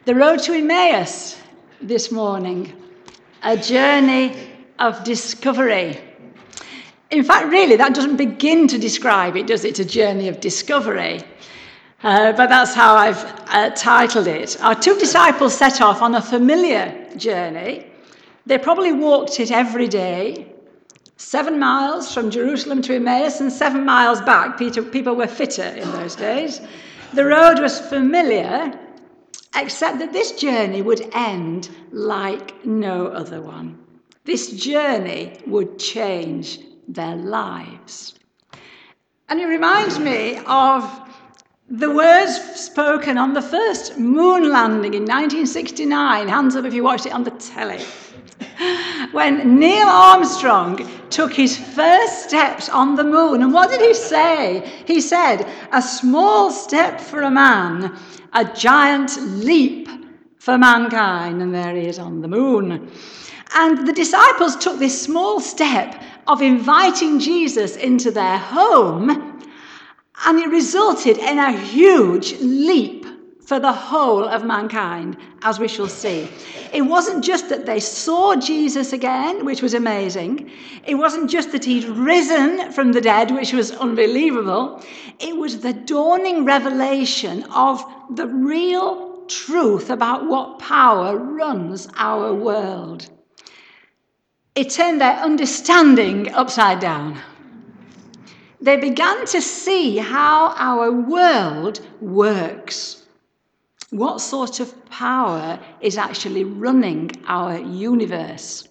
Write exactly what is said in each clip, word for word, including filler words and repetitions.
The road to Emmaus this morning, a journey of discovery. In fact, really, that doesn't begin to describe it, does it? It's a journey of discovery. Uh, but that's how I've uh, titled it. Our two disciples set off on a familiar journey. They probably walked it every day, seven miles from Jerusalem to Emmaus and seven miles back. People were fitter in those days. The road was familiar, except that this journey would end like no other one. This journey would change their lives. And it reminds me of the words spoken on the first moon landing in nineteen sixty-nine. Hands up if you watched it on the telly. When Neil Armstrong took his first steps on the moon. And what did he say? He said, "A small step for a man, a giant leap for mankind." And there he is on the moon. And the disciples took this small step of inviting Jesus into their home, and it resulted in a huge leap for the whole of mankind, as we shall see. It wasn't just that they saw Jesus again, which was amazing. It wasn't just that he'd risen from the dead, which was unbelievable. It was the dawning revelation of the real truth about what power runs our world. It turned their understanding upside down. They began to see how our world works. What sort of power is actually running our universe?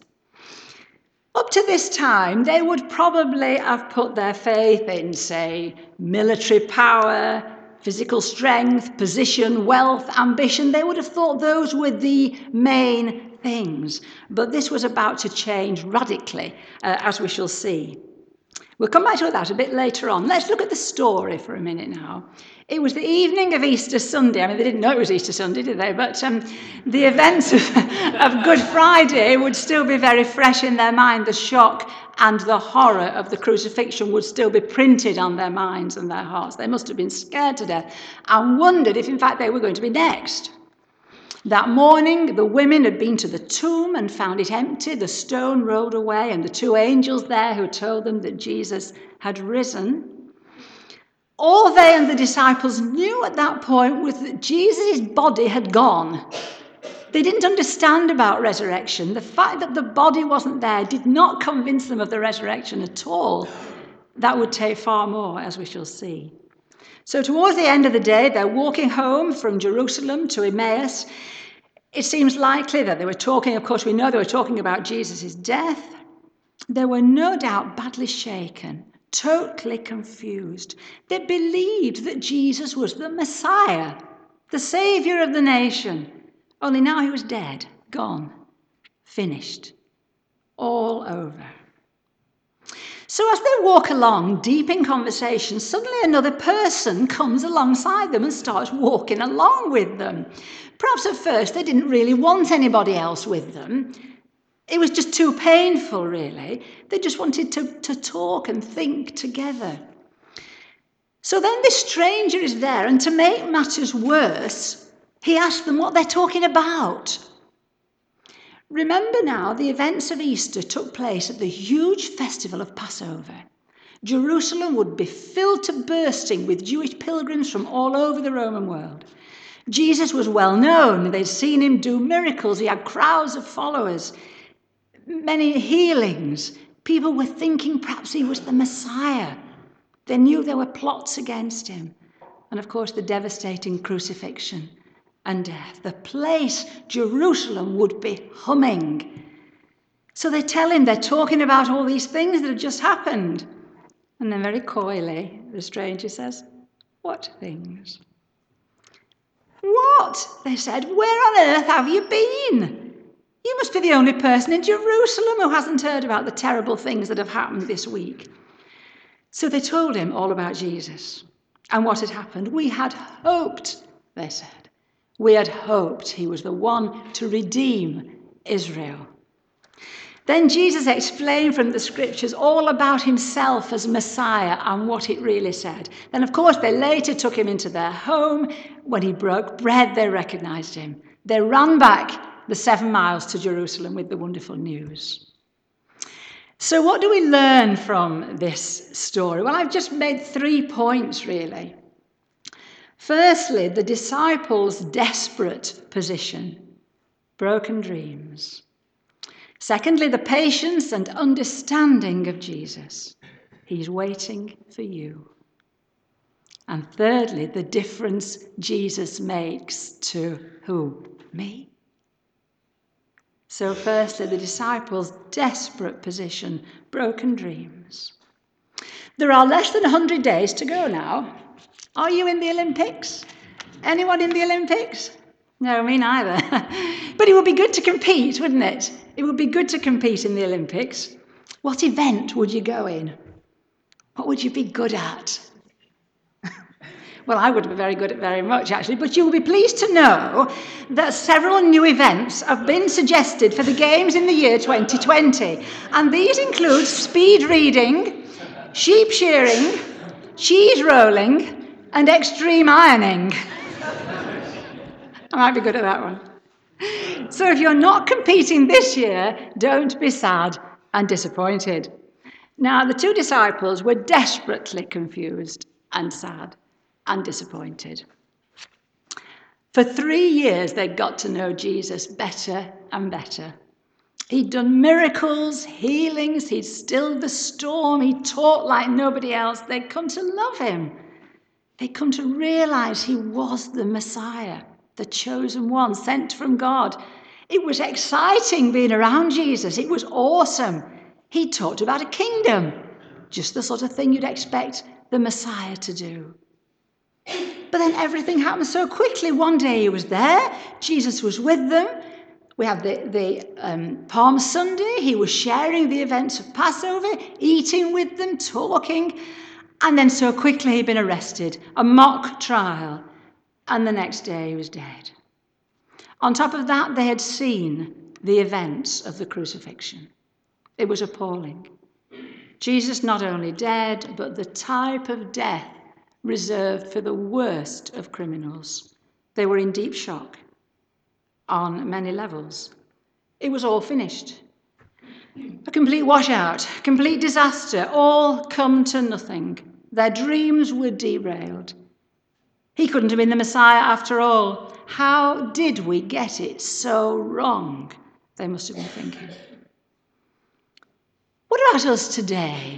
Up to this time, they would probably have put their faith in, say, military power, physical strength, position, wealth, ambition. They would have thought those were the main things. But this was about to change radically, uh, as we shall see. We'll come back to that a bit later on. Let's look at the story for a minute now. It was the evening of Easter Sunday. I mean, they didn't know it was Easter Sunday, did they? But um, the events of, of Good Friday would still be very fresh in their mind. The shock and the horror of the crucifixion would still be printed on their minds and their hearts. They must have been scared to death and wondered if, in fact, they were going to be next. That morning, the women had been to the tomb and found it empty, the stone rolled away, and the two angels there who told them that Jesus had risen. All they and the disciples knew at that point was that Jesus' body had gone. They didn't understand about resurrection. The fact that the body wasn't there did not convince them of the resurrection at all. That would take far more, as we shall see. So towards the end of the day, they're walking home from Jerusalem to Emmaus. It seems likely that they were talking, of course, we know they were talking about Jesus' death. They were no doubt badly shaken, totally confused. They believed that Jesus was the Messiah, the Saviour of the nation. Only now he was dead, gone, finished, all over. So as they walk along, deep in conversation, suddenly another person comes alongside them and starts walking along with them. Perhaps at first they didn't really want anybody else with them. It was just too painful, really. They just wanted to, to talk and think together. So then this stranger is there, and to make matters worse, he asked them what they're talking about. Remember now, the events of Easter took place at the huge festival of Passover. Jerusalem would be filled to bursting with Jewish pilgrims from all over the Roman world. Jesus was well known. They'd seen him do miracles. He had crowds of followers, many healings. People were thinking perhaps he was the Messiah. They knew there were plots against him. And of course, the devastating crucifixion and death. The place, Jerusalem, would be humming. So they tell him they're talking about all these things that have just happened. And then very coyly, the stranger says, "What things?" "What?" they said. "Where on earth have you been? You must be the only person in Jerusalem who hasn't heard about the terrible things that have happened this week." So they told him all about Jesus and what had happened. "We had hoped," they said. "We had hoped he was the one to redeem Israel." Then Jesus explained from the scriptures all about himself as Messiah and what it really said. Then, of course, they later took him into their home. When he broke bread, they recognized him. They ran back the seven miles to Jerusalem with the wonderful news. So what do we learn from this story? Well, I've just made three points, really. Firstly, the disciples' desperate position, broken dreams. Secondly, the patience and understanding of Jesus. He's waiting for you. And thirdly, the difference Jesus makes to who? Me. So firstly, the disciples' desperate position, broken dreams. There are less than one hundred days to go now. Are you in the Olympics? Anyone in the Olympics? No, me neither. But it would be good to compete, wouldn't it? It would be good to compete in the Olympics. What event would you go in? What would you be good at? Well, I wouldn't be very good at very much, actually, but you will be pleased to know that several new events have been suggested for the Games in the year twenty twenty. And these include speed reading, sheep shearing, cheese rolling, and extreme ironing. I might be good at that one. So if you're not competing this year, don't be sad and disappointed. Now, the two disciples were desperately confused and sad and disappointed. For three years, they'd got to know Jesus better and better. He'd done miracles, healings, he'd stilled the storm, he taught like nobody else. They'd come to love him. They'd come to realize he was the Messiah, the chosen one, sent from God. It was exciting being around Jesus. It was awesome. He talked about a kingdom, just the sort of thing you'd expect the Messiah to do. But then everything happened so quickly. One day he was there, Jesus was with them. We have the, the um, Palm Sunday. He was sharing the events of Passover, eating with them, talking. And then so quickly he'd been arrested, a mock trial. And the next day he was dead. On top of that, they had seen the events of the crucifixion. It was appalling. Jesus not only dead, but the type of death reserved for the worst of criminals. They were in deep shock on many levels. It was all finished. A complete washout, complete disaster, all come to nothing. Their dreams were derailed. He couldn't have been the Messiah after all. How did we get it so wrong? They must have been thinking. What about us today?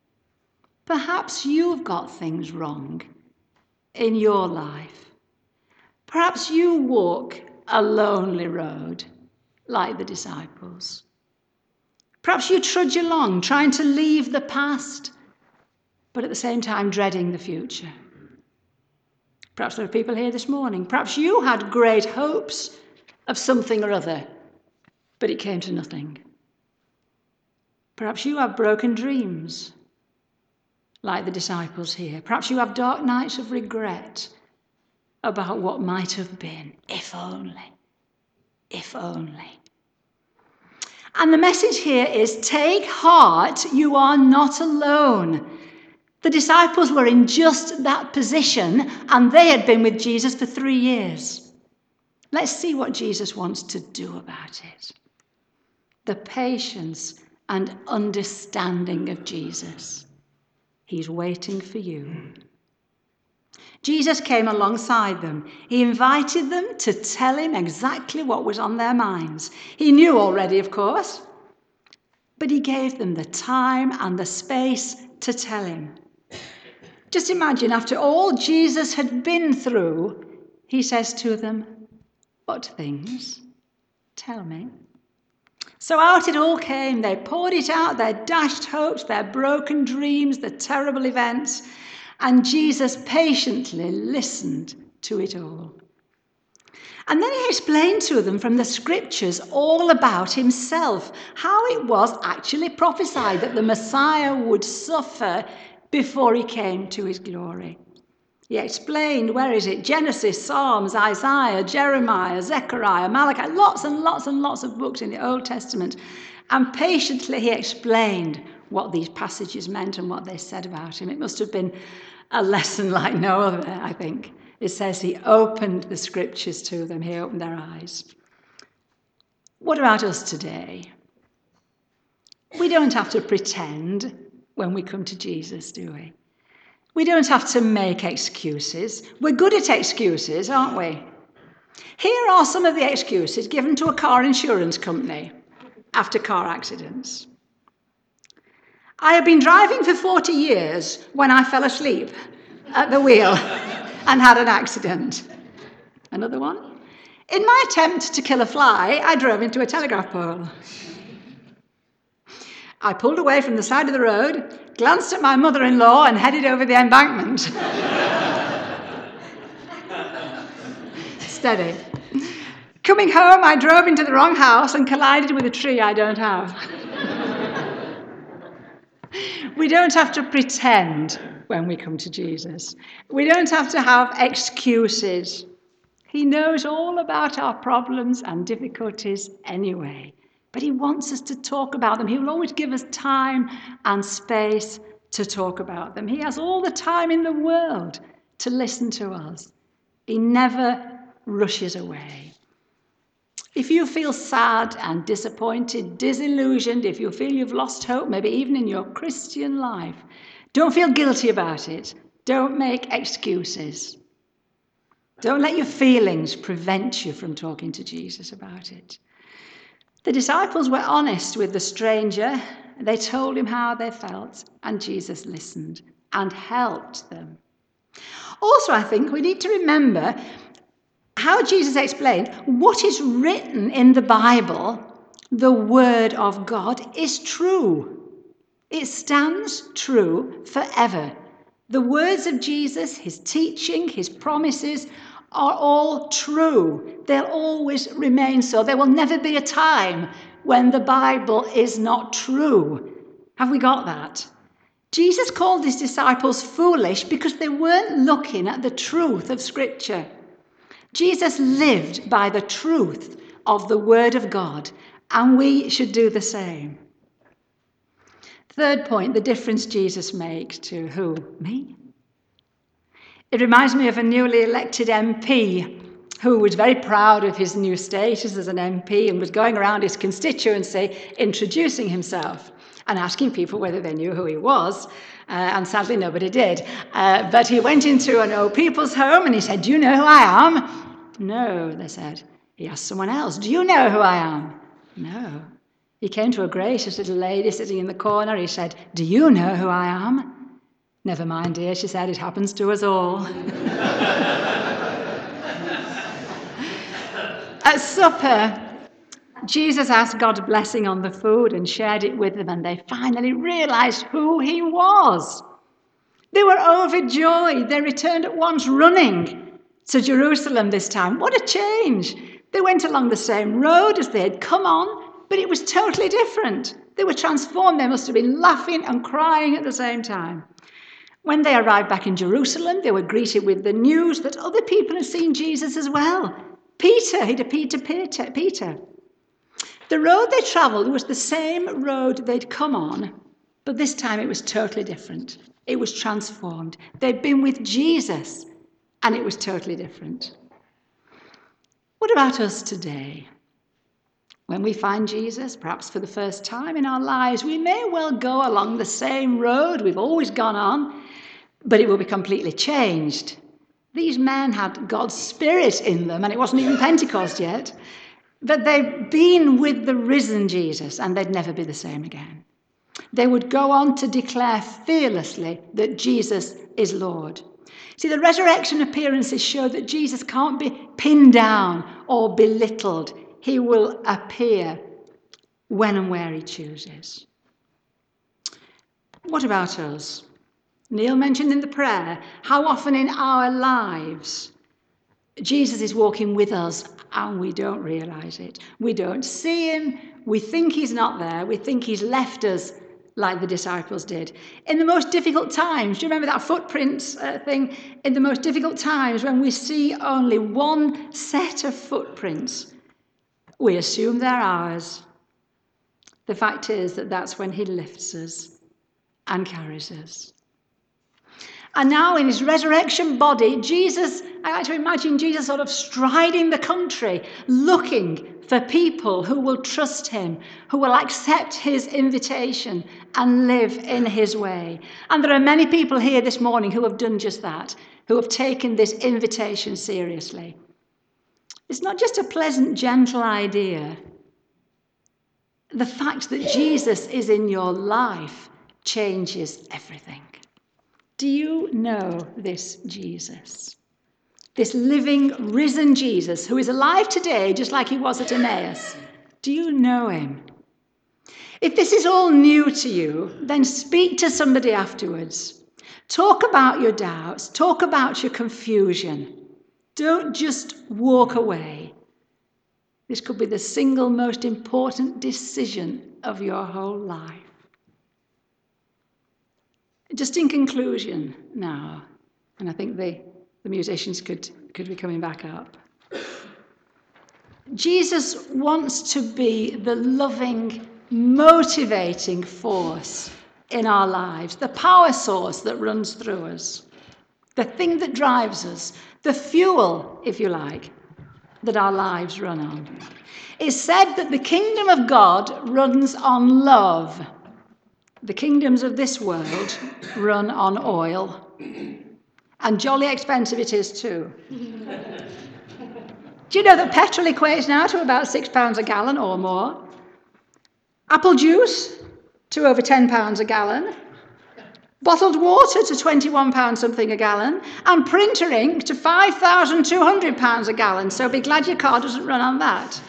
Perhaps you've got things wrong in your life. Perhaps you walk a lonely road like the disciples. Perhaps you trudge along trying to leave the past, but at the same time dreading the future. Perhaps there are people here this morning. Perhaps you had great hopes of something or other, but it came to nothing. Perhaps you have broken dreams, like the disciples here. Perhaps you have dark nights of regret about what might have been, if only, if only. And the message here is, take heart, you are not alone. The disciples were in just that position, and they had been with Jesus for three years. Let's see what Jesus wants to do about it. The patience and understanding of Jesus. He's waiting for you. Jesus came alongside them. He invited them to tell him exactly what was on their minds. He knew already, of course, but he gave them the time and the space to tell him. Just imagine, after all Jesus had been through, he says to them, "What things? Tell me." So out it all came. They poured it out, their dashed hopes, their broken dreams, the terrible events, and Jesus patiently listened to it all. And then he explained to them from the scriptures all about himself, how it was actually prophesied that the Messiah would suffer before he came to his glory. He explained, where is it? Genesis, Psalms, Isaiah, Jeremiah, Zechariah, Malachi, lots and lots and lots of books in the Old Testament. And patiently he explained what these passages meant and what they said about him. It must have been a lesson like no other, I think. It says he opened the scriptures to them. He opened their eyes. What about us today? We don't have to pretend when we come to Jesus, do we? We don't have to make excuses. We're good at excuses, aren't we? Here are some of the excuses given to a car insurance company after car accidents. I have been driving for forty years when I fell asleep at the wheel and had an accident. Another one. In my attempt to kill a fly, I drove into a telegraph pole. I pulled away from the side of the road, glanced at my mother-in-law and headed over the embankment. Steady. Coming home, I drove into the wrong house and collided with a tree I don't have. We don't have to pretend when we come to Jesus. We don't have to have excuses. He knows all about our problems and difficulties anyway. But he wants us to talk about them. He will always give us time and space to talk about them. He has all the time in the world to listen to us. He never rushes away. If you feel sad and disappointed, disillusioned, if you feel you've lost hope, maybe even in your Christian life, don't feel guilty about it. Don't make excuses. Don't let your feelings prevent you from talking to Jesus about it. The disciples were honest with the stranger. They told him how they felt, and Jesus listened and helped them. Also, I think we need to remember how Jesus explained what is written in the Bible, the Word of God, is true. It stands true forever. The words of Jesus, his teaching, his promises are all true. They'll always remain so. There will never be a time when the Bible is not true. Have we got that? Jesus called his disciples foolish because they weren't looking at the truth of Scripture. Jesus lived by the truth of the Word of God, and we should do the same. Third point, the difference Jesus makes to who? Me? It reminds me of a newly elected M P who was very proud of his new status as an M P and was going around his constituency introducing himself and asking people whether they knew who he was. Uh, and sadly, nobody did. Uh, but he went into an old people's home and he said, "Do you know who I am?" "No," they said. He asked someone else, "Do you know who I am?" "No." He came to a gracious little lady sitting in the corner. He said, "Do you know who I am?" "Never mind, dear," she said, "it happens to us all." At supper, Jesus asked God's blessing on the food and shared it with them, and they finally realized who he was. They were overjoyed. They returned at once running to Jerusalem this time. What a change! They went along the same road as they had come on, but it was totally different. They were transformed. They must have been laughing and crying at the same time. When they arrived back in Jerusalem, they were greeted with the news that other people had seen Jesus as well. Peter, he'd appeared to Peter. Peter. The road they travelled was the same road they'd come on, but this time it was totally different. It was transformed. They'd been with Jesus, and it was totally different. What about us today? When we find Jesus, perhaps for the first time in our lives, we may well go along the same road we've always gone on, but it will be completely changed. These men had God's Spirit in them, and it wasn't even Pentecost yet. But they've been with the risen Jesus, and they'd never be the same again. They would go on to declare fearlessly that Jesus is Lord. See, the resurrection appearances show that Jesus can't be pinned down or belittled. He will appear when and where he chooses. What about us? Neil mentioned in the prayer how often in our lives Jesus is walking with us and we don't realise it. We don't see him. We think he's not there. We think he's left us like the disciples did. In the most difficult times, do you remember that footprints uh, thing? In the most difficult times when we see only one set of footprints, we assume they're ours. The fact is that that's when he lifts us and carries us. And now in his resurrection body, Jesus, I like to imagine Jesus sort of striding the country, looking for people who will trust him, who will accept his invitation and live in his way. And there are many people here this morning who have done just that, who have taken this invitation seriously. It's not just a pleasant, gentle idea. The fact that Jesus is in your life changes everything. Do you know this Jesus? This living, risen Jesus who is alive today just like he was at Emmaus. Do you know him? If this is all new to you, then speak to somebody afterwards. Talk about your doubts. Talk about your confusion. Don't just walk away. This could be the single most important decision of your whole life. Just in conclusion now, and I think the, the musicians could, could be coming back up. Jesus wants to be the loving, motivating force in our lives, the power source that runs through us, the thing that drives us, the fuel, if you like, that our lives run on. It's said that the kingdom of God runs on love. The kingdoms of this world run on oil. And jolly expensive it is too. Do you know that petrol equates now to about six pounds a gallon or more? Apple juice to over ten pounds a gallon. Bottled water to twenty-one pounds something a gallon. And printer ink to five thousand two hundred pounds a gallon. So be glad your car doesn't run on that.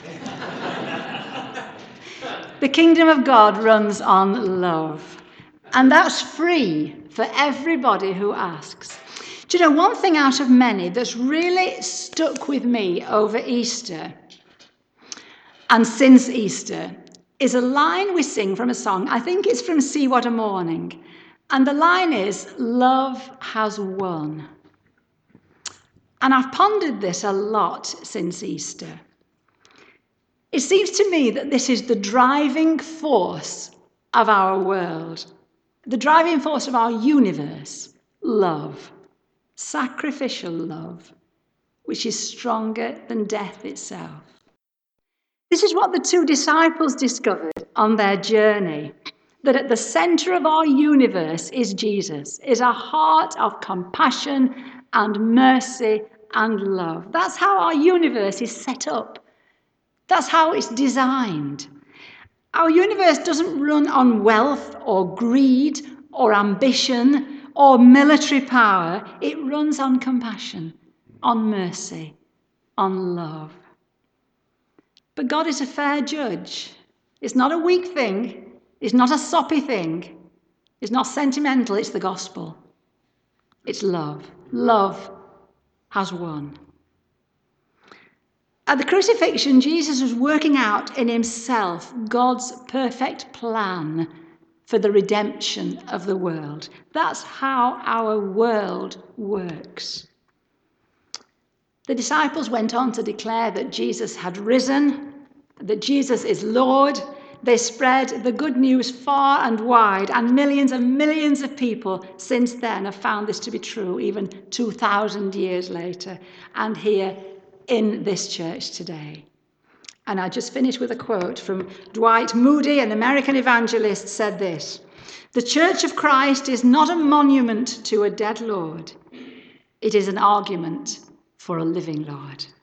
The kingdom of God runs on love. And that's free for everybody who asks. Do you know, one thing out of many that's really stuck with me over Easter and since Easter is a line we sing from a song. I think it's from See What a Morning. And the line is, love has won. And I've pondered this a lot since Easter. It seems to me that this is the driving force of our world, the driving force of our universe, love, sacrificial love, which is stronger than death itself. This is what the two disciples discovered on their journey, that at the center of our universe is Jesus, is a heart of compassion and mercy and love. That's how our universe is set up. That's how it's designed. Our universe doesn't run on wealth or greed or ambition or military power. It runs on compassion, on mercy, on love. But God is a fair judge. It's not a weak thing. It's not a soppy thing. It's not sentimental. It's the gospel. It's love. Love has won. At the crucifixion, Jesus was working out in himself God's perfect plan for the redemption of the world. That's how our world works. The disciples went on to declare that Jesus had risen, that Jesus is Lord. They spread the good news far and wide, and millions and millions of people since then have found this to be true, even two thousand years later, and here in this church today. And I just finish with a quote from Dwight Moody, an American evangelist, said this: "The Church of Christ is not a monument to a dead Lord. It is an argument for a living Lord."